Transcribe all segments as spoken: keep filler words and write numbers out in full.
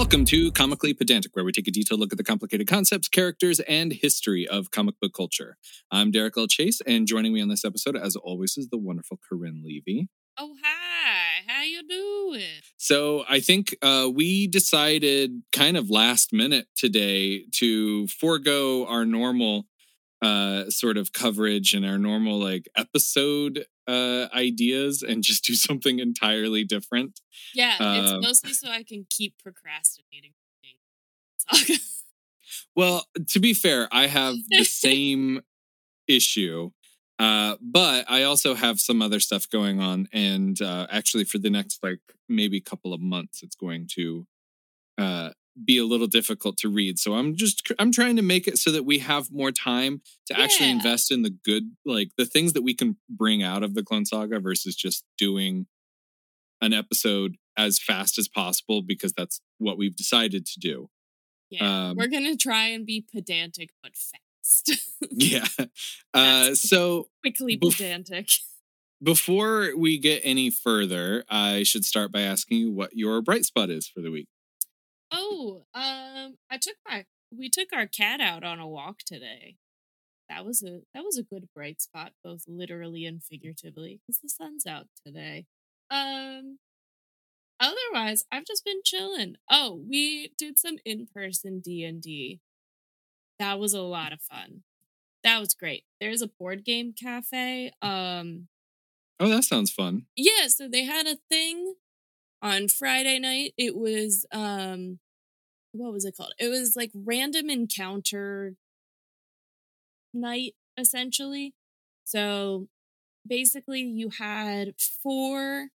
Welcome to Comically Pedantic, where we take a detailed look at the complicated concepts, characters, and history of comic book culture. I'm Derek L. Chase, and joining me on this episode, as always, is the wonderful Corinne Levy. Oh, hi. How you doing? So I think uh, we decided kind of last minute today to forego our normal uh, sort of coverage and our normal like episode uh, ideas and just do something entirely different. Yeah, it's Uh, mostly so I can keep procrastinating. Saga. Well, to be fair, I have the same issue, uh, but I also have some other stuff going on. And uh, actually, for the next like maybe couple of months, it's going to uh, be a little difficult to read. So I'm just I'm trying to make it so that we have more time to Yeah. actually invest in the good, like the things that we can bring out of the Clone Saga versus just doing an episode as fast as possible because that's what we've decided to do. Yeah, Um, we're going to try and be pedantic, but fast. Yeah. Uh, so quickly bef- pedantic. Before we get any further, I should start by asking you what your bright spot is for the week. Oh, um, I took my we took our cat out on a walk today. That was a that was a good bright spot, both literally and figuratively, because the sun's out today. Um, otherwise, I've just been chilling. Oh, we did some in-person D and D. That was a lot of fun. That was great. There's a board game cafe. Um, Oh, that sounds fun. yeah, so they had a thing on Friday night. It was um, what was it called? It was like random encounter night, essentially. So basically, you had four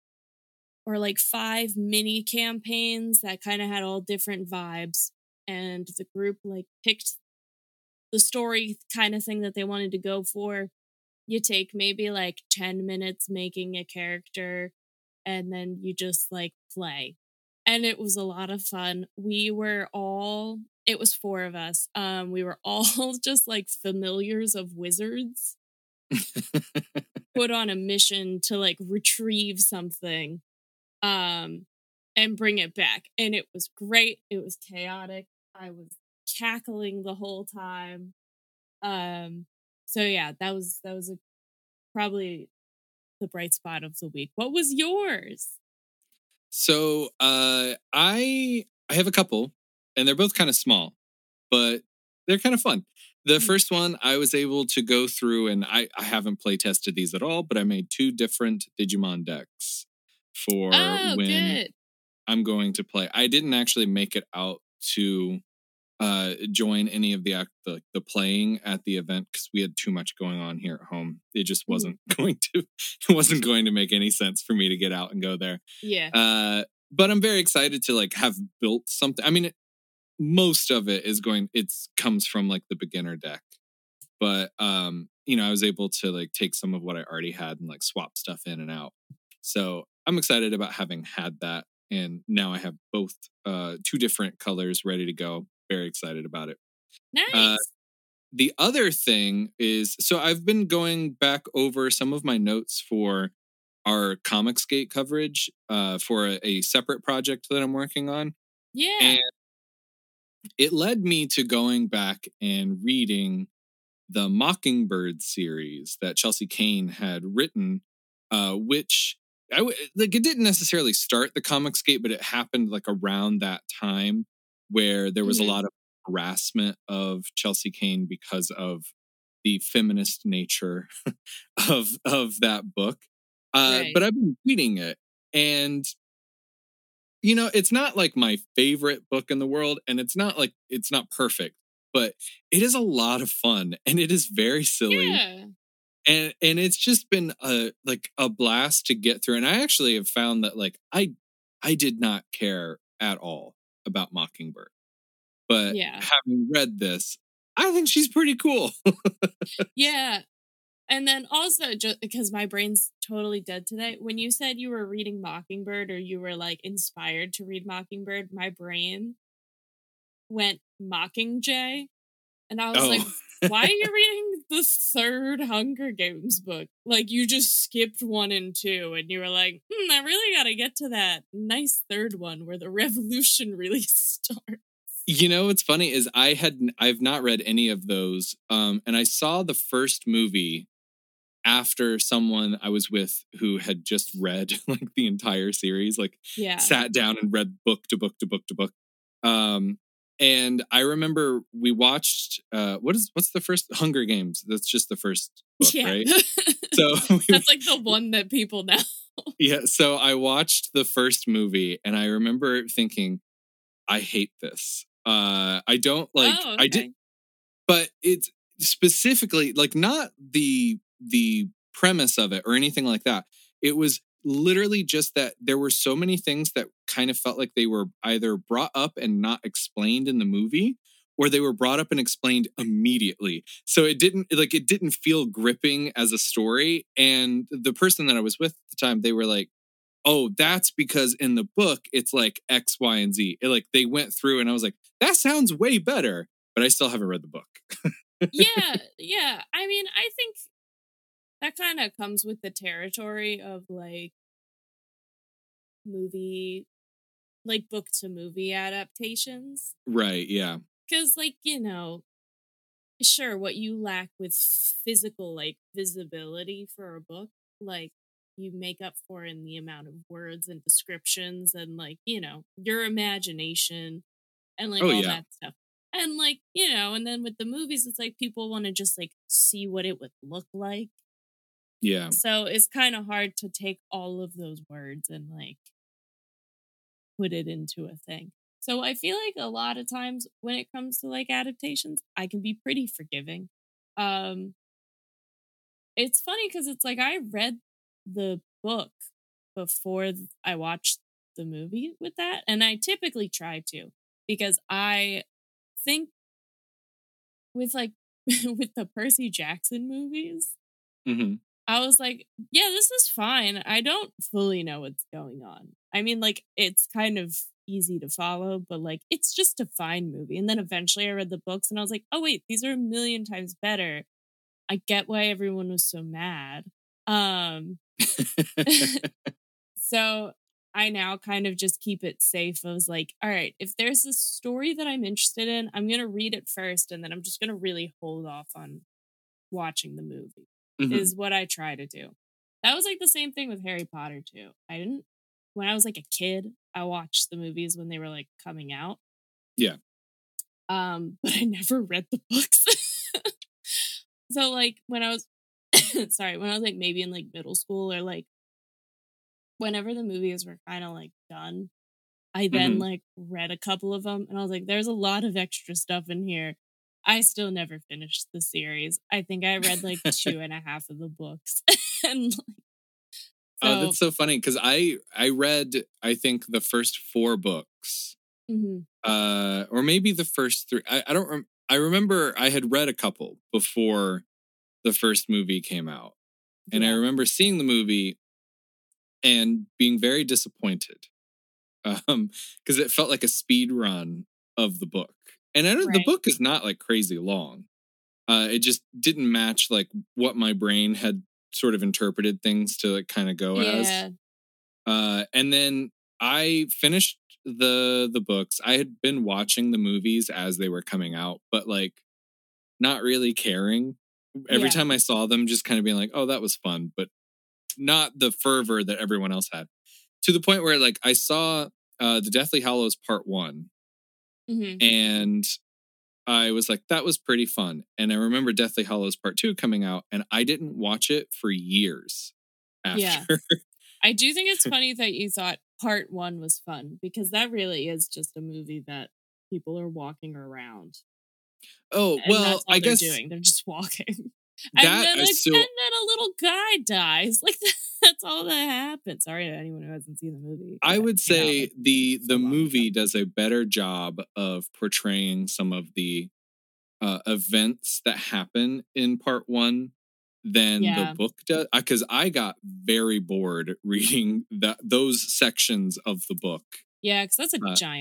or like five mini campaigns that kind of had all different vibes, and the group like picked the story kind of thing that they wanted to go for. You take maybe like ten minutes making a character, and then you just like play. And it was a lot of fun. We were all, it was four of us. Um, we were all just like familiars of wizards put on a mission to like retrieve something um, and bring it back. And it was great. It was chaotic. I was cackling the whole time. Um, so yeah, that was that was a, probably the bright spot of the week. What was yours? So uh, I I have a couple, and they're both kind of small, but they're kind of fun. The first one, I was able to go through, and I, I haven't play tested these at all, but I made two different Digimon decks for Oh, when good. I'm going to play. I didn't actually make it out to uh, join any of the, act- the the playing at the event because we had too much going on here at home. It just wasn't mm. going to it wasn't going to make any sense for me to get out and go there. Yeah. Uh, but I'm very excited to like have built something. I mean, it, most of it is going. It's comes from like the beginner deck, but um, you know, I was able to like take some of what I already had and like swap stuff in and out. So I'm excited about having had that, and now I have both uh two different colors ready to go. Very excited about it. Nice. Uh, the other thing is, so I've been going back over some of my notes for our Comicsgate coverage uh, for a, a separate project that I'm working on. Yeah. And it led me to going back and reading the Mockingbird series that Chelsea Cain had written, uh, which I w- like it didn't necessarily start the Comicsgate, but it happened like around that time where there was mm-hmm. a lot of harassment of Chelsea Cain because of the feminist nature of of that book. Uh, right. But I've been reading it, and you know, it's not like my favorite book in the world, and it's not like it's not perfect, but it is a lot of fun, and it is very silly. Yeah. And and it's just been a like a blast to get through. And I actually have found that like I I did not care at all about Mockingbird. But yeah. having read this, I think she's pretty cool. Yeah. And then also, just because my brain's totally dead today, when you said you were reading Mockingbird or you were like inspired to read Mockingbird, my brain went Mockingjay. And I was oh. like, why are you reading the third Hunger Games book. Like, you just skipped one and two, and you were like, hmm, I really gotta get to that nice third one where the revolution really starts. You know what's funny is I had I've not read any of those, um, and I saw the first movie after someone I was with who had just read like the entire series, like Yeah. sat down and read book to book to book to book. Um, and I remember we watched uh, what is what's the first Hunger Games? That's just the first book, Yeah. right? So that's like the one that people know. Yeah, so I watched the first movie and I remember thinking, I hate this. Uh, I don't like. Oh, I okay. did, but it's specifically like not the the premise of it or anything like that. It was literally just that there were so many things that kind of felt like they were either brought up and not explained in the movie, or they were brought up and explained immediately. So it didn't like it didn't feel gripping as a story. And the person that I was with at the time, they were like, oh, that's because in the book it's like X, Y, and Z. It, like they went through and I was like, that sounds way better, but I still haven't read the book. yeah, yeah. I mean, I think that kind of comes with the territory of like movie, like book to movie adaptations. Right, yeah. Because, like, you know, sure, what you lack with physical, like, visibility for a book, like, you make up for in the amount of words and descriptions and, like, you know, your imagination and, like, Oh, all yeah. that stuff. And, like, you know, and then with the movies, it's like people want to just, like, see what it would look like. Yeah. So it's kind of hard to take all of those words and, like, put it into a thing. So I feel like a lot of times when it comes to like adaptations, I can be pretty forgiving. Um it's funny cuz it's like I read the book before th- I watched the movie with that, and I typically try to because I think with like with the Percy Jackson movies, Mm-hmm. I was like, yeah, this is fine. I don't fully know what's going on. I mean, like, it's kind of easy to follow, but like, it's just a fine movie. And then eventually I read the books and I was like, oh, wait, these are a million times better. I get why everyone was so mad. Um, so I now kind of just keep it safe. I was like, all right, if there's a story that I'm interested in, I'm going to read it first. And then I'm just going to really hold off on watching the movie. Mm-hmm. Is what I try to do. That was like the same thing with Harry Potter too. I didn't when I was like a kid, I watched the movies when they were like coming out. Yeah. Um, but I never read the books. So like when I was sorry, when I was like maybe in like middle school or like whenever the movies were kind of like done, I then Mm-hmm. like read a couple of them and I was like, there's a lot of extra stuff in here. I still never finished the series. I think I read like two and a half of the books. and like, Oh, so, that's so funny because I I read I think the first four books, mhm. uh, or maybe the first three. I, I don't. Rem- I remember I had read a couple before the first movie came out, and I Yeah. remember seeing the movie and being very disappointed, um, because it felt like a speed run of the book. And I know the Right. book is not like crazy long. Uh, it just didn't match like what my brain had sort of interpreted things to like kind of go as. Yeah. Uh, and then I finished the the books. I had been watching the movies as they were coming out, but like not really caring. Every Yeah. time I saw them, just kind of being like, "Oh, that was fun," but not the fervor that everyone else had. To the point where like I saw uh, the Deathly Hallows Part One, Mhm. and I was like, that was pretty fun. And I remember Deathly Hallows Part Two coming out, and I didn't watch it for years after. Yeah. I do think it's funny that you thought part one was fun because that really is just a movie that people are walking around. Oh, And well, that's all I they're guess doing. They're just walking. that And then, a, is so. and then a little guy dies. Like, that's all that happens. Sorry to anyone who hasn't seen the movie. I It would came out, say like, the so the long ago. movie does a better job of portraying some of the uh, events that happen in Part One than the Yeah. book does, because I got very bored reading that those sections of the book. Yeah, because that's a Uh, giant book. Um, Yeah. So, yeah, I think,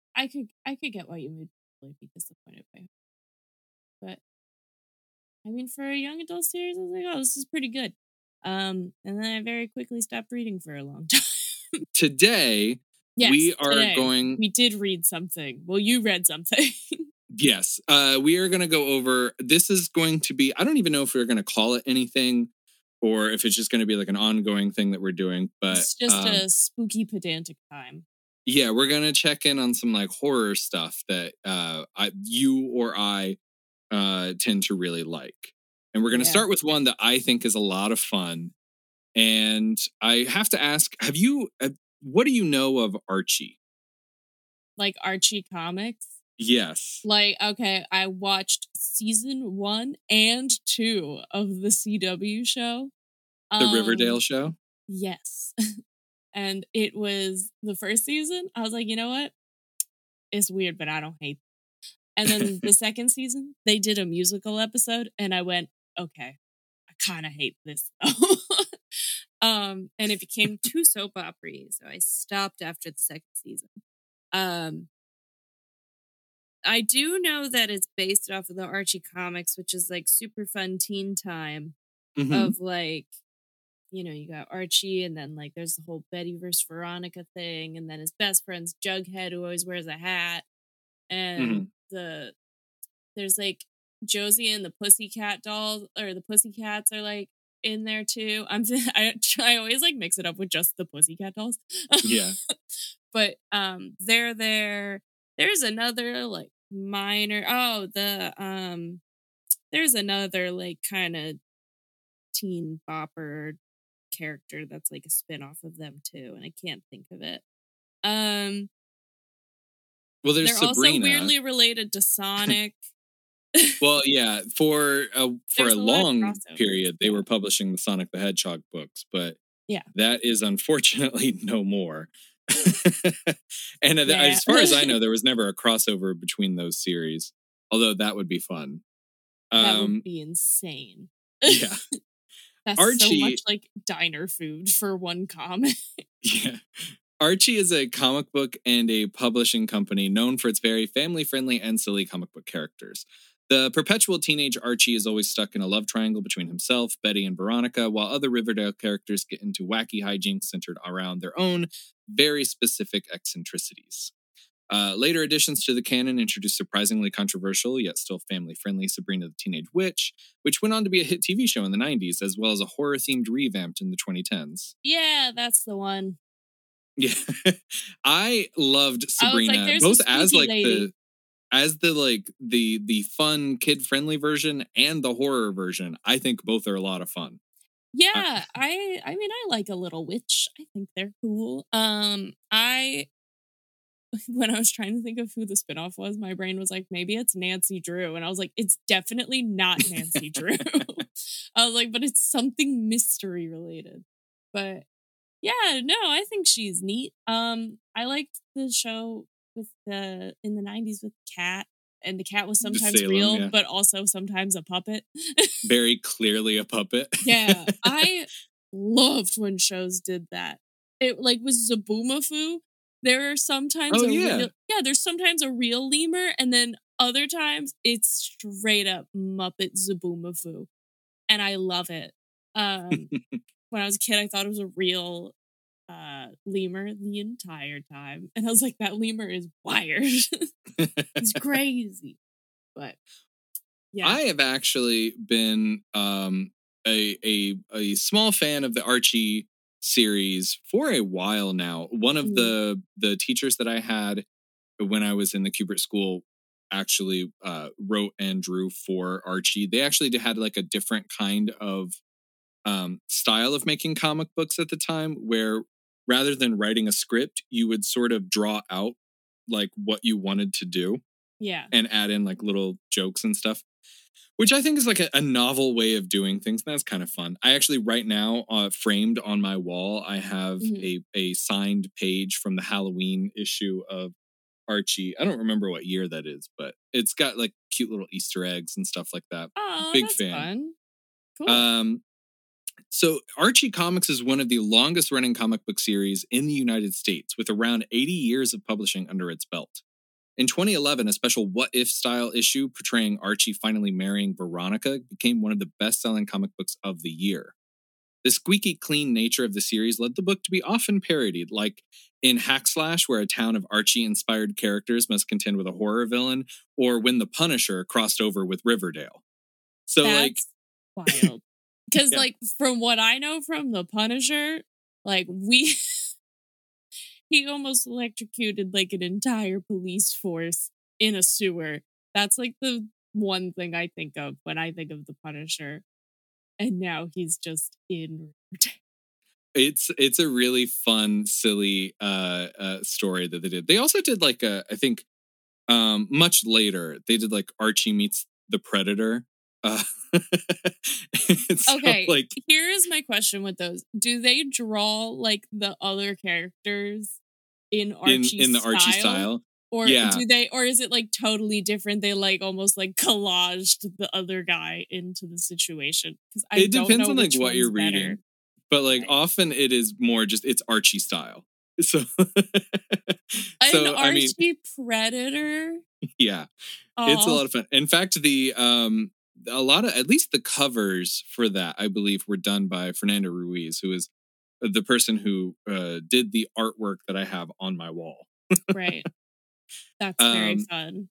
I could I could get why you would really be disappointed by it. But I mean, for a young adult series, I was like, oh, this is pretty good. Um, and then I very quickly stopped reading for a long time. Today, yes, we are today, going. We did read something. Well, you read something. Yes, uh, we are going to go over. This is going to be. I don't even know if we're going to call it anything, or if it's just going to be like an ongoing thing that we're doing. But It's just um, a spooky, pedantic time. Yeah, we're gonna check in on some like horror stuff that uh, I, you or I uh, tend to really like, and we're gonna Yeah. start with one that I think is a lot of fun. And I have to ask: Have you? Uh, what do you know of Archie? Like Archie comics? Yes. Like, okay, I watched season one and two of the C W show. The Um, Riverdale show? Yes. And it was the first season. I was like, you know what? It's weird, but I don't hate it. And then the second season, they did a musical episode, and I went, okay, I kind of hate this though. um, and it became too soap opera, so I stopped after the second season. Um, I do know that it's based off of the Archie comics, which is like super fun teen time Mm-hmm. of like, you know, you got Archie, and then like there's the whole Betty versus Veronica thing, and then his best friend's Jughead, who always wears a hat, and Mm-hmm. the there's like Josie and the Pussycat dolls, or the Pussycats are like in there too. I'm I I always like mix it up with just the Pussycat dolls. Yeah. But um, they're there. There's another like minor. Oh, the um, there's another like kind of teen bopper character that's like a spin-off of them too, and I can't think of it. Um Well, there's they're Sabrina. also weirdly related to Sonic. Well, yeah, for a for There's a a lot of long crossovers, period, they yeah. were publishing the Sonic the Hedgehog books, but Yeah. that is unfortunately no more. And Yeah. as far as I know, there was never a crossover between those series, although that would be fun. That Um, would be insane. yeah. That's Archie- so much like diner food for one comic. Yeah. Archie is a comic book and a publishing company known for its very family-friendly and silly comic book characters. The perpetual teenage Archie is always stuck in a love triangle between himself, Betty, and Veronica, while other Riverdale characters get into wacky hijinks centered around their own very specific eccentricities. Uh, later additions to the canon introduced surprisingly controversial, yet still family-friendly Sabrina the Teenage Witch, which went on to be a hit T V show in the nineties, as well as a horror-themed revamped in the twenty tens. Yeah, that's the one. Yeah, I loved Sabrina, I was like, there's a both as spooky like lady. the as the like the the fun kid friendly version and the horror version. I think both are a lot of fun. Yeah, uh, I I mean I like a little witch. I think they're cool. Um I when I was trying to think of who the spinoff was, my brain was like, maybe it's Nancy Drew. And I was like, it's definitely not Nancy Drew. I was like, but it's something mystery related. But yeah, no, I think she's neat. Um, I liked the show with the in the nineties with Cat, and the cat was sometimes Salem, real, yeah. but also sometimes a puppet. Very clearly a puppet. Yeah, I loved when shows did that. It like with Zaboomafoo. There are sometimes Oh, a yeah. real, yeah, there's sometimes a real lemur, and then other times it's straight up Muppet Zaboomafoo, and I love it. Um, when I was a kid, I thought it was a real uh, lemur the entire time, and I was like, that lemur is wired. It's crazy, but yeah, I have actually been um, a, a a small fan of the Archie series for a while now. One of Mm. the the teachers that I had when I was in the Kubert School actually uh, wrote and drew for Archie. They actually had like a different kind of um, style of making comic books at the time, where rather than writing a script, you would sort of draw out like what you wanted to do yeah, and add in like little jokes and stuff, which I think is like a, a novel way of doing things. That's kind of fun. I actually right now uh, framed on my wall, I have Mhm. a, a signed page from the Halloween issue of Archie. I don't remember what year that is, but it's got like cute little Easter eggs and stuff like that. oh, Big that's fan. fun. Cool. Um, so Archie Comics is one of the longest running comic book series in the United States, with around eighty years of publishing under its belt. In twenty eleven, a special What If style issue portraying Archie finally marrying Veronica became one of the best-selling comic books of the year. The squeaky clean nature of the series led the book to be often parodied, like in Hack Slash, where a town of Archie-inspired characters must contend with a horror villain, or when The Punisher crossed over with Riverdale. So, That's like, wild. Because, Yeah. like, from what I know from The Punisher, like, we... he almost electrocuted, like, an entire police force in a sewer. That's, like, the one thing I think of when I think of The Punisher. And now he's just in Riverdale. It's it's a really fun, silly uh, uh, story that they did. They also did like a, I think, um, much later, they did like Archie Meets the Predator. Uh, so, Okay, like, here is my question with those. Do they draw like the other characters in in Archie in the style? Archie style, Or yeah. do they or is it like totally different? They like almost like collaged the other guy into the situation. Because I It don't depends know on like which what you're one's better. reading, but like Right. often it is more just it's Archie style. So, An so I mean, Archie Predator. yeah, it's a Oh, lot of fun. In fact, the um a lot of at least the covers for that I believe were done by Fernando Ruiz, who is the person who uh, did the artwork that I have on my wall. right. That's very Um, fun.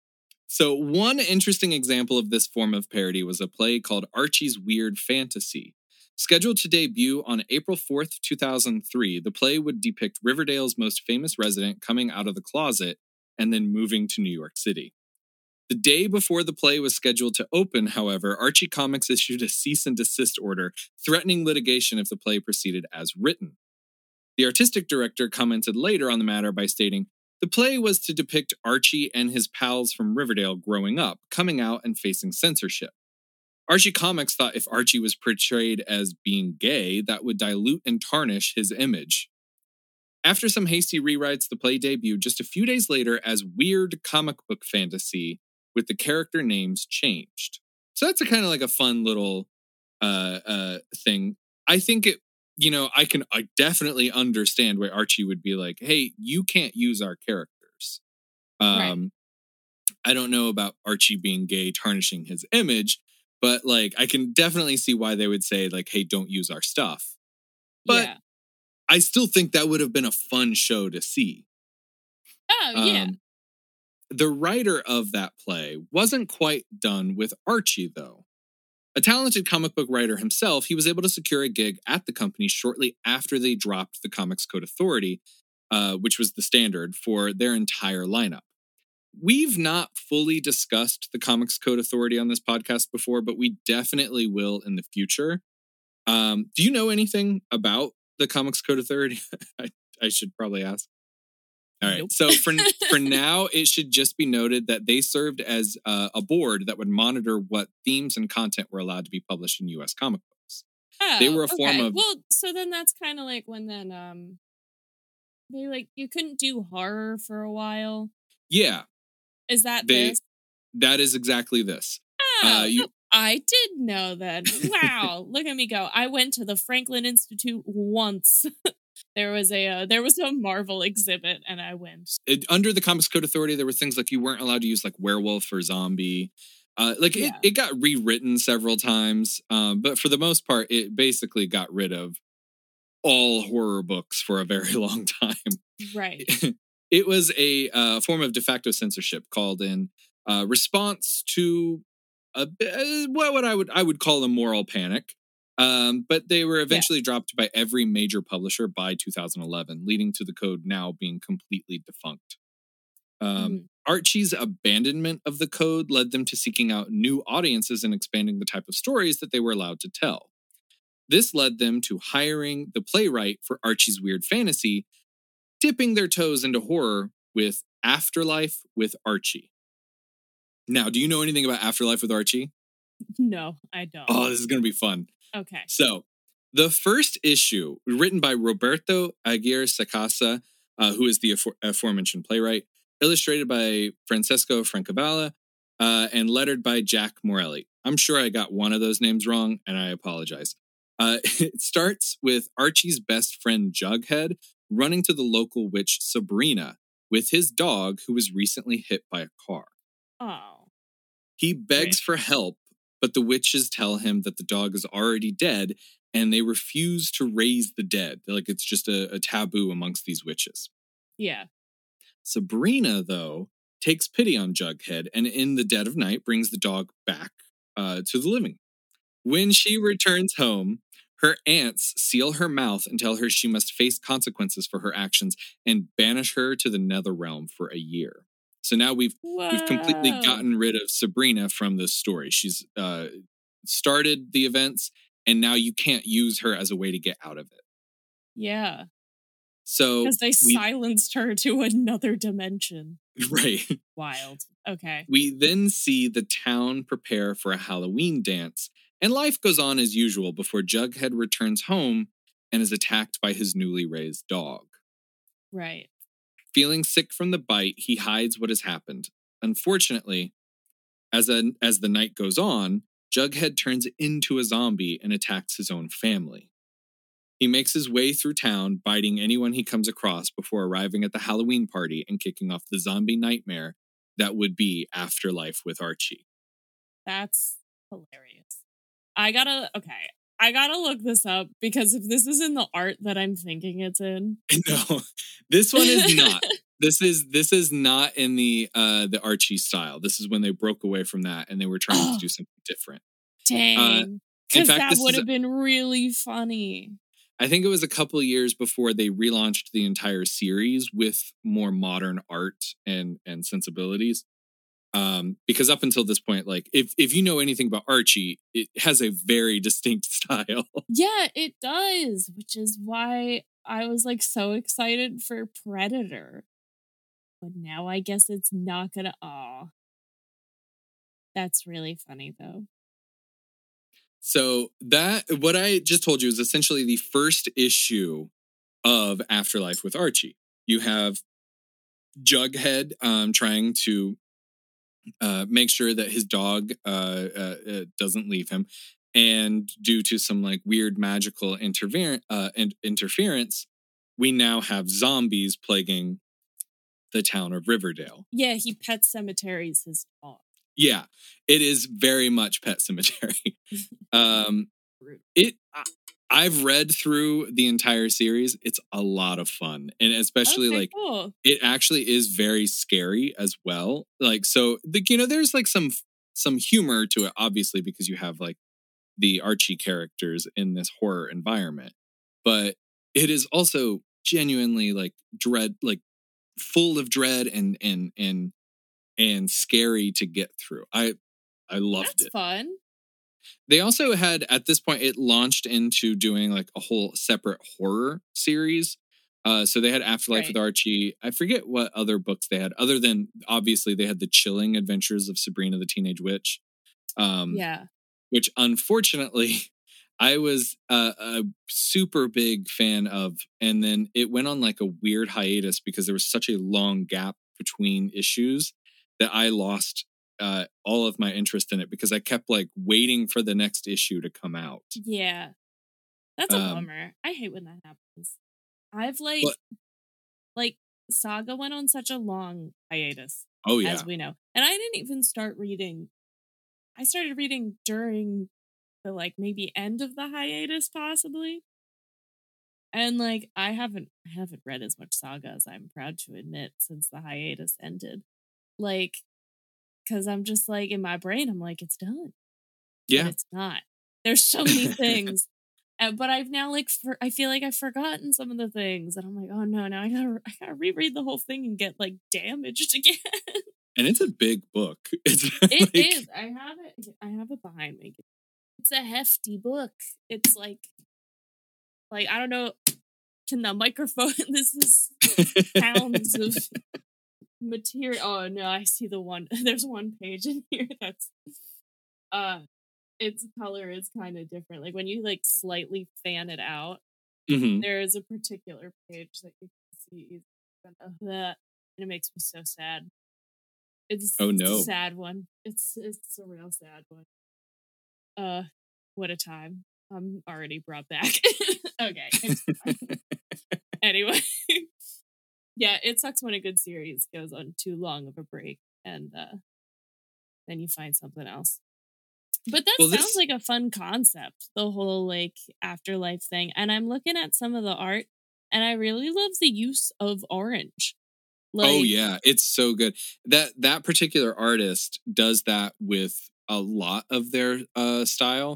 so one interesting example of this form of parody was a play called Archie's Weird Fantasy. Scheduled to debut on April fourth, two thousand three, the play would depict Riverdale's most famous resident coming out of the closet and then moving to New York City. The day before the play was scheduled to open, however, Archie Comics issued a cease and desist order threatening litigation if the play proceeded as written. The artistic director commented later on the matter by stating, "The play was to depict Archie and his pals from Riverdale growing up, coming out and facing censorship. Archie Comics thought if Archie was portrayed as being gay, that would dilute and tarnish his image." After some hasty rewrites, the play debuted just a few days later as Weird Comic Book Fantasy, with the character names changed. So that's a kind of like a fun little uh, uh, thing. I think it, you know, I can I definitely understand why Archie would be like, "Hey, you can't use our characters." Um, Right. I don't know about Archie being gay tarnishing his image, but like I can definitely see why they would say like, "Hey, don't use our stuff." But Yeah. I still think that would have been a fun show to see. Oh, yeah. Um, the writer of that play wasn't quite done with Archie, though. A talented comic book writer himself, he was able to secure a gig at the company shortly after they dropped the Comics Code Authority, uh, which was the standard for their entire lineup. We've not fully discussed the Comics Code Authority on this podcast before, but we definitely will in the future. Um, do you know anything about the Comics Code Authority? I, I should probably ask. All right. Nope. So for for now, it should just be noted that they served as uh, a board that would monitor what themes and content were allowed to be published in U S comic books. Oh, They were a form okay. of Well, so then that's kind of like when then um they like you couldn't do horror for a while. yeah. Is that They this? that is exactly this. Oh, Uh, you no, I did know that. Wow, look at me go! I went to the Franklin Institute once. there was a uh, there was a Marvel exhibit, and I went. it, under the Comics Code Authority, there were things like you weren't allowed to use like werewolf or zombie. Uh, like Yeah. it, it got rewritten several times, um, but for the most part, it basically got rid of all horror books for a very long time. Right. It was a uh, form of de facto censorship called in uh, response to a, uh, what I would I would call a moral panic. Um, but they were eventually yeah. dropped by every major publisher by two thousand eleven, leading to the code now being completely defunct. Um, mm-hmm. Archie's abandonment of the code led them to seeking out new audiences and expanding the type of stories that they were allowed to tell. This led them to hiring the playwright for Archie's Weird Fantasy, dipping their toes into horror with Afterlife with Archie. Now, do you know anything about Afterlife with Archie? No, I don't. Oh, this is going to be fun. Okay. So, the first issue, written by Roberto Aguirre Sacasa, uh, who is the afore- aforementioned playwright, illustrated by Francesco Francavalla, uh, and lettered by Jack Morelli. I'm sure I got one of those names wrong, and I apologize. Uh, it starts with Archie's best friend, Jughead, running to the local witch, Sabrina, with his dog who was recently hit by a car. Oh. He begs Right. for help, but the witches tell him that the dog is already dead and they refuse to raise the dead. Like it's just a, a taboo amongst these witches. Yeah. Sabrina, though, takes pity on Jughead and in the dead of night brings the dog back uh, to the living. When she returns home, her aunts seal her mouth and tell her she must face consequences for her actions and banish her to the nether realm for a year. So now we've Whoa. we've completely gotten rid of Sabrina from this story. She's uh, started the events, and now you can't use her as a way to get out of it. Yeah. So because they we silenced her to another dimension. right. Wild. Okay. We then see the town prepare for a Halloween dance, and life goes on as usual before Jughead returns home and is attacked by his newly raised dog. Right. Feeling sick from the bite, he hides what has happened. Unfortunately, as, a, as the night goes on, Jughead turns into a zombie and attacks his own family. He makes his way through town, biting anyone he comes across before arriving at the Halloween party and kicking off the zombie nightmare that would be Afterlife with Archie. That's hilarious. I gotta, okay. I gotta look this up because if this is in the art that I'm thinking it's in. No, this one is not. This is this is not in the uh the Archie style. This is when they broke away from that and they were trying Oh, to do something different. dang. in Because fact, that this would is have been really funny. I think it was a couple of years before they relaunched the entire series with more modern art and and sensibilities. Um, because up until this point, like if if you know anything about Archie, it has a very distinct style. Yeah, it does, which is why I was like so excited for Predator. But now I guess it's not gonna. Aw. That's really funny though. So that what I just told you is essentially the first issue of Afterlife with Archie. You have Jughead um, trying to uh, make sure that his dog uh, uh, uh, doesn't leave him, and due to some like weird magical interfer- uh, in- interference, we now have zombies plaguing the town of Riverdale. Yeah, he pet cemeteries his dog. Yeah, it is very much Pet Cemetery. um, it. I, I've read through the entire series. It's a lot of fun, and especially Okay, like cool. it actually is very scary as well. Like so, the, you know, there's like some some humor to it, obviously, because you have like the Archie characters in this horror environment, but it is also genuinely like dread, like full of dread and and and and scary to get through. I I loved That's it. fun. They also had, at this point, it launched into doing like a whole separate horror series. Uh, so they had Afterlife Right. with Archie. I forget what other books they had, other than obviously they had the Chilling Adventures of Sabrina the Teenage Witch. Um, Yeah. Which unfortunately I was a, a super big fan of. And then it went on like a weird hiatus because there was such a long gap between issues that I lost uh, all of my interest in it because I kept like waiting for the next issue to come out. Yeah. That's a Um, bummer. I hate when that happens. I've like, but like, Saga went on such a long hiatus, oh yeah, as we know. And I didn't even start reading. I started reading during the like maybe end of the hiatus, possibly. And like I haven't I haven't read as much Saga as I'm proud to admit since the hiatus ended. Like, because I'm just like in my brain, I'm like, it's done. yeah. But it's not. There's so many things. Uh, but I've now like for, I feel like I've forgotten some of the things, and I'm like, oh no, now I gotta I gotta reread the whole thing and get like damaged again. And it's a big book. It's It like, is. I have it. I have it behind me. It's a hefty book. It's like, like I don't know. Can the microphone? This is pounds of material. Oh no, I see the one. There's one page in here that's, uh, its color is kind of different. Like when you like slightly fan it out, Mhm. there is a particular page that you can see of that, and it makes me so sad. It's, Oh it's no. a sad one. It's it's a real sad one. Uh, what a time. I'm already brought back. Okay. It's fine. Anyway. Yeah, it sucks when a good series goes on too long of a break and uh, then you find something else. But that Well, sounds this like a fun concept, the whole like afterlife thing. And I'm looking at some of the art and I really love the use of orange. Oh Like, yeah, it's so good. That that particular artist does that with a lot of their uh style,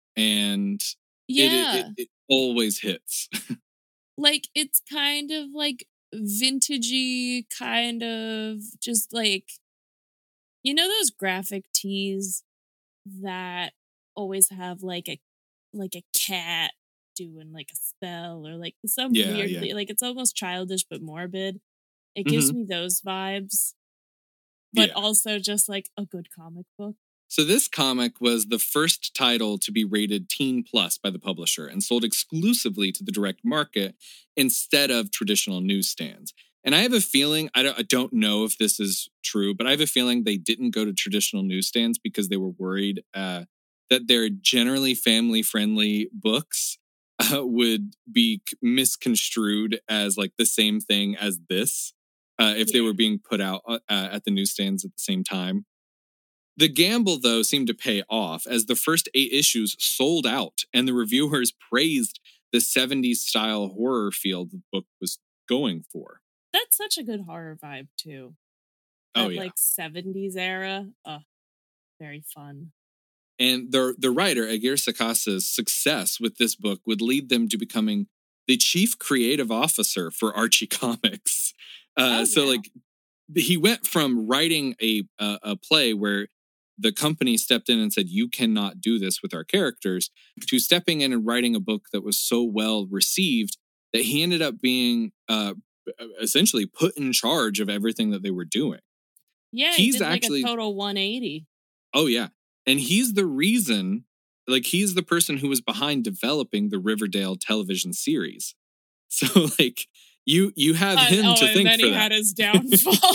and it it, it, yeah, it always hits. like it's kind of like vintagey, kind of just like, you know, those graphic tees that always have like a like a cat doing like a spell or like some Yeah, yeah. weirdly like it's almost childish but morbid. It gives Hmm. me those vibes, but Yeah. also just like a good comic book. So this comic was the first title to be rated Teen Plus by the publisher and sold exclusively to the direct market instead of traditional newsstands. And I have a feeling, I don't, I don't know if this is true, but I have a feeling they didn't go to traditional newsstands because they were worried uh, that their generally family-friendly books uh, would be misconstrued as like the same thing as this uh, if they Yeah. were being put out uh, at the newsstands at the same time. The gamble, though, seemed to pay off as the first eight issues sold out and the reviewers praised the seventies style horror feel the book was going for. That's such a good horror vibe too. Oh, That yeah. like seventies era. Oh, very fun. And the, the writer, Aguirre Sacasa's success with this book would lead them to becoming the chief creative officer for Archie Comics. Uh, Oh so, wow. like, he went from writing a, a a play where the company stepped in and said you cannot do this with our characters to stepping in and writing a book that was so well received that he ended up being uh, essentially put in charge of everything that they were doing. Yeah, he He's did like a actually total one eighty. oh yeah, and he's the reason, like he's the person who was behind developing the Riverdale television series. So like you you have Uh, him oh, to and thank then for he that. had his downfall.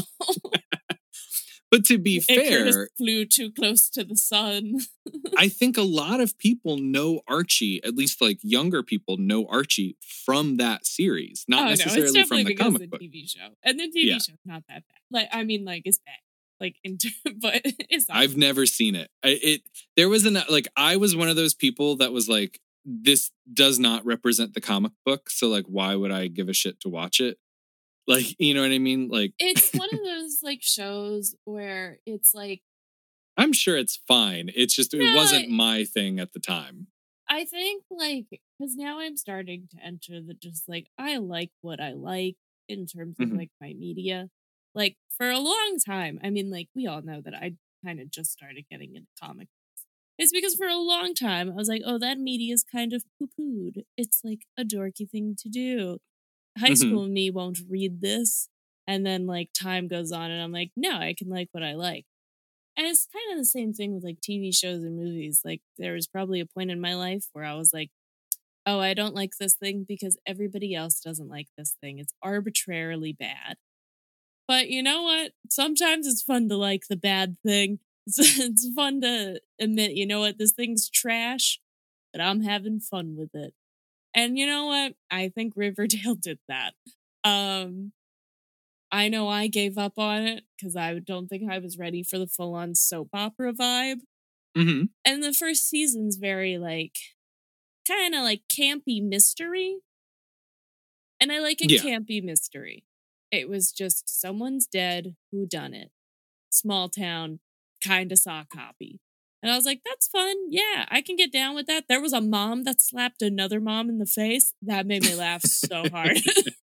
But to be Icarus fair, flew too close to the sun. I think a lot of people know Archie, at least like younger people know Archie from that series, not Oh no, it's necessarily from definitely the because of comic the book. T V show, and the T V Yeah, show's not that bad. Like, I mean, like it's bad, like in, but it's not. I've never seen it. I, it there was an like I was one of those people that was like, this does not represent the comic book, so like, why would I give a shit to watch it? Like, you know what I mean? Like, It's one of those like shows where it's like, I'm sure it's fine. It's just it no, wasn't my thing at the time. I think like because now I'm starting to enter the just like I like what I like in terms of Mhm. like my media. Like for a long time, I mean, like we all know that I kind of just started getting into comics. It's because for a long time I was like, oh, that media is kind of poo pooed. It's like a dorky thing to do. High Mhm. school me won't read this. And then like time goes on and I'm like, no, I can like what I like. And it's kind of the same thing with like T V shows and movies. Like there was probably a point in my life where I was like, oh, I don't like this thing because everybody else doesn't like this thing. It's arbitrarily bad. But you know what? Sometimes it's fun to like the bad thing. It's, it's fun to admit, you know what, this thing's trash, but I'm having fun with it. And you know what? I think Riverdale did that. Um, I know I gave up on it because I don't think I was ready for the full on soap opera vibe. Mhm. And the first season's very like kind of like campy mystery. And I like a Yeah. campy mystery. It was just someone's dead, who done it. Small town, kind of saw copy. And I was like, that's fun. Yeah, I can get down with that. There was a mom that slapped another mom in the face. That made me laugh so hard.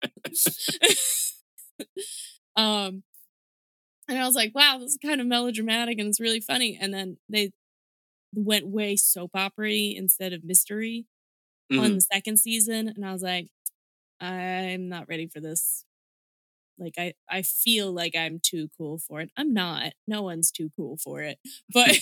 um, and I was like, wow, this is kind of melodramatic and it's really funny. And then they went way soap opera instead of mystery on Mhm. the second season. And I was like, I'm not ready for this. Like I, I feel like I'm too cool for it. I'm not. No one's too cool for it. But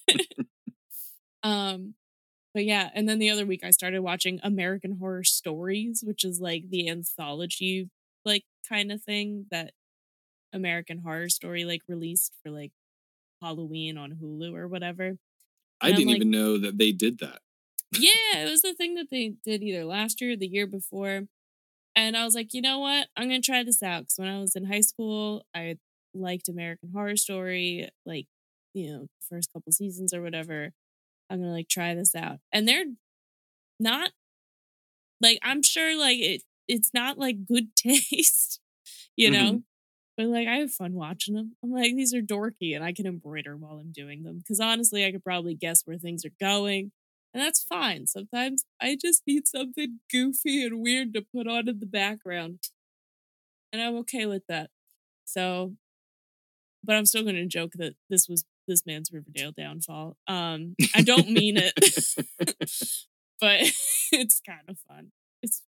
um, but yeah, and then the other week I started watching American Horror Stories, which is like the anthology like kind of thing that American Horror Story like released for like Halloween on Hulu or whatever. I And I'm didn't like, even know that they did that. yeah, it was the thing that they did either last year or the year before. And I was like, you know what? I'm going to try this out. Because when I was in high school, I liked American Horror Story, like, you know, first couple seasons or whatever. I'm going to like try this out. And they're not like, I'm sure like it, it's not like good taste, you know? Mm-hmm. But like, I have fun watching them. I'm like, these are dorky and I can embroider while I'm doing them. Because honestly, I could probably guess where things are going. And that's fine. Sometimes I just need something goofy and weird to put on in the background. And I'm okay with that. So, but I'm still going to joke that this was this man's Riverdale downfall. Um, I don't mean it, but it's kind of fun. It's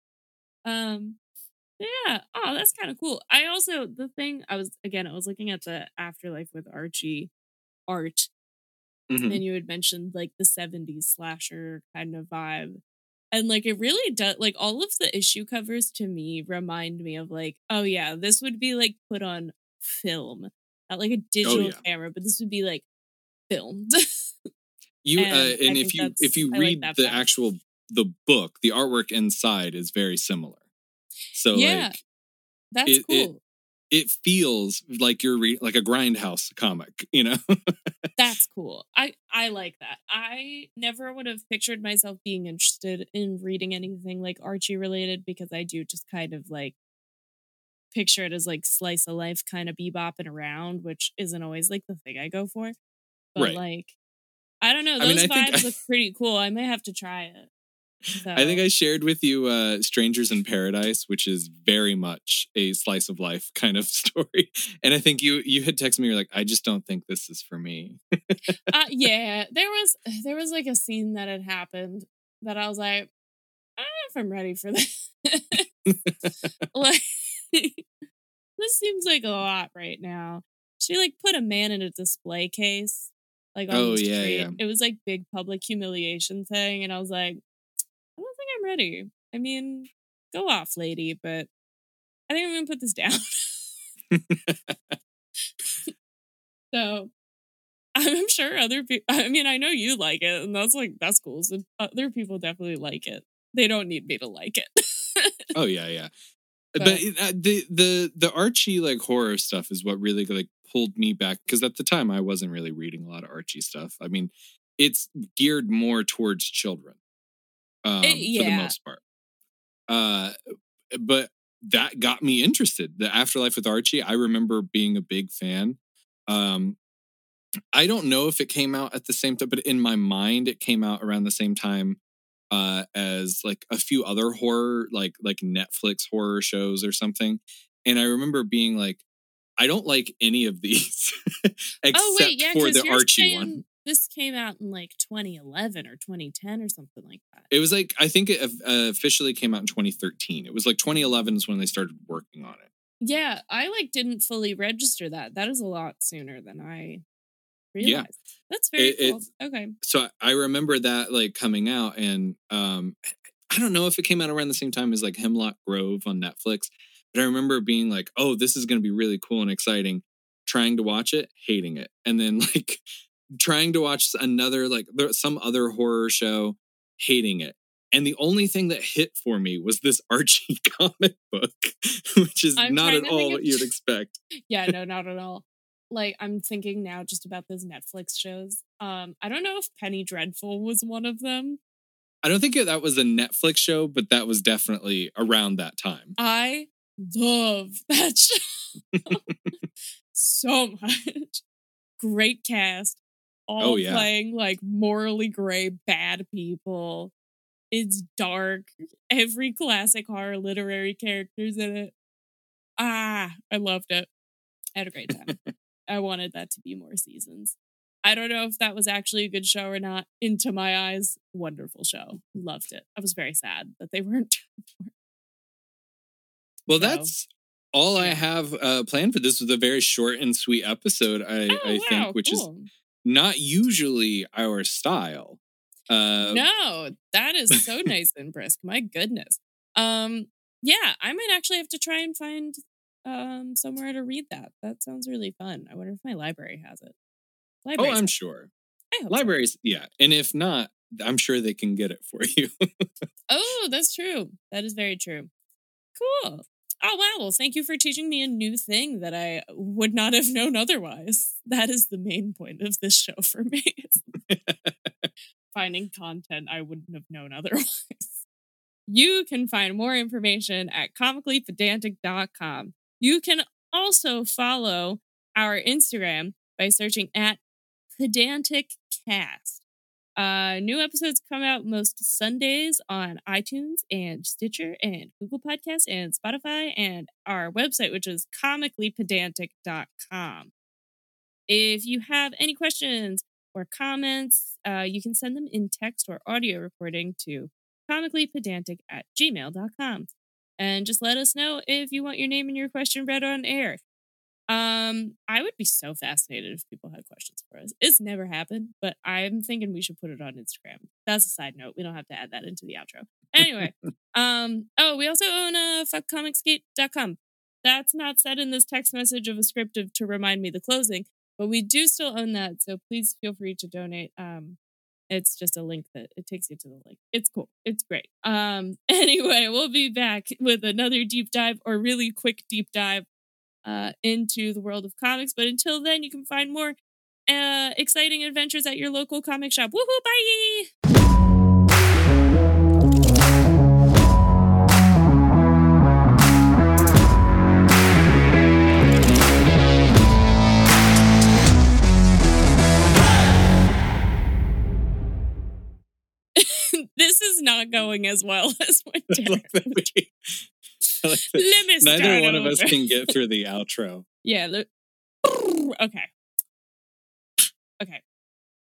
um, yeah. Oh, that's kind of cool. I also the thing I was again I was looking at the Afterlife with Archie art, Mm-hmm. and you had mentioned like the seventies slasher kind of vibe. And like it really does like all of the issue covers to me remind me of like, oh yeah, this would be like put on film. Not like a digital Oh, yeah. camera, but this would be like filmed. You and uh, and I if think you if that's you I like read that the fact. actual the book, the artwork inside is very similar. So Yeah, like that's it it cool. it feels like you're reading like a Grindhouse comic, you know? That's cool. I I like that. I never would have pictured myself being interested in reading anything like Archie related because I do just kind of like picture it as like slice of life kind of bebopping around, which isn't always like the thing I go for. But Right. like, I don't know, I mean, those I think vibes look pretty cool. I may have to try it. So I think I shared with you uh, Strangers in Paradise, which is very much a slice of life kind of story. And I think you you had texted me, you're like, I just don't think this is for me. uh, yeah, there was there was like a scene that had happened that I was like, I don't know if I'm ready for this. Like, this seems like a lot right now. She like put a man in a display case, like on Oh, the yeah, street. yeah. It was like big public humiliation thing, and I was like, I don't think I'm ready. I mean, go off, lady, but I think I'm gonna put this down. So I'm sure other people. I mean, I know you like it, and that's like that's cool. So other people definitely like it. They don't need me to like it. Oh, yeah, yeah. But, But uh, the the the Archie like horror stuff is what really like pulled me back, because at the time I wasn't really reading a lot of Archie stuff. I mean, it's geared more towards children, um, it, for the yeah, most part. Uh, but that got me interested. The Afterlife with Archie, I remember being a big fan. Um, I don't know if it came out at the same time, but in my mind, it came out around the same time uh, as like a few other horror, like like Netflix horror shows or something. And I remember being like, I don't like any of these oh wait, except yeah, for because the you're Archie saying one. this came out in like twenty eleven or twenty ten or something like that. It was like, I think it uh, officially came out in twenty thirteen. It was like twenty eleven is when they started working on it. Yeah, I like didn't fully register that. That is a lot sooner than I realized. Yeah. That's very It- cool. it's- Okay. So I remember that like coming out, and um, I don't know if it came out around the same time as like Hemlock Grove on Netflix, but I remember being like, oh, this is going to be really cool and exciting. Trying to watch it, hating it. And then like trying to watch another, like there- some other horror show, hating it. And the only thing that hit for me was this Archie comic book, which is I'm not trying at to all think what of- you'd expect. Yeah, no, not at all. Like I'm thinking now just about those Netflix shows. Um, I don't know if Penny Dreadful was one of them. I don't think that was a Netflix show, but that was definitely around that time. I love that show so much. Great cast. All Oh, yeah. playing like morally gray bad people. It's dark. Every classic horror literary character's in it. Ah, I loved it. I had a great time. I wanted that to be more seasons. I don't know if that was actually a good show or not. Into my eyes, wonderful show. Loved it. I was very sad that they weren't. Well, So, that's all I yeah. have uh, planned for this. Was a very short and sweet episode, I, Oh, I wow, think, which cool. is not usually our style. Uh, No, that is so nice and brisk. My goodness. Um, yeah, I might actually have to try and find um somewhere to read that. That sounds really fun. I wonder if my library has it. oh, Libraries I'm have- sure. I hope so. Libraries, yeah. And if not, I'm sure they can get it for you. Oh, that's true. That is very true. Cool. Oh, wow. Well, thank you for teaching me a new thing that I would not have known otherwise. That is the main point of this show for me. Finding content I wouldn't have known otherwise. You can find more information at comically pedantic dot com. You can also follow our Instagram by searching at pedanticcast. Uh, new episodes come out most Sundays on iTunes and Stitcher and Google Podcasts and Spotify and our website, which is comically pedantic dot com. If you have any questions or comments, uh, you can send them in text or audio recording to comically pedantic at gmail dot com. And just let us know if you want your name and your question read on air. Um, I would be so fascinated if people had questions for us. It's never happened, but I'm thinking we should put it on Instagram. That's a side note. We don't have to add that into the outro. Anyway, um, oh, we also own uh, fuck comics gate dot com. That's not said in this text message of a script of, to remind me the closing, but we do still own that. So please feel free to donate. Um, it's just a link that it takes you to the link. It's cool. It's great. Um, anyway, we'll be back with another deep dive or really quick deep dive Uh, into the world of comics. But until then, you can find more uh, exciting adventures at your local comic shop. Woohoo, bye! This is not going as well as what Derek Like neither one of us can get through the outro. Yeah. Look. Okay.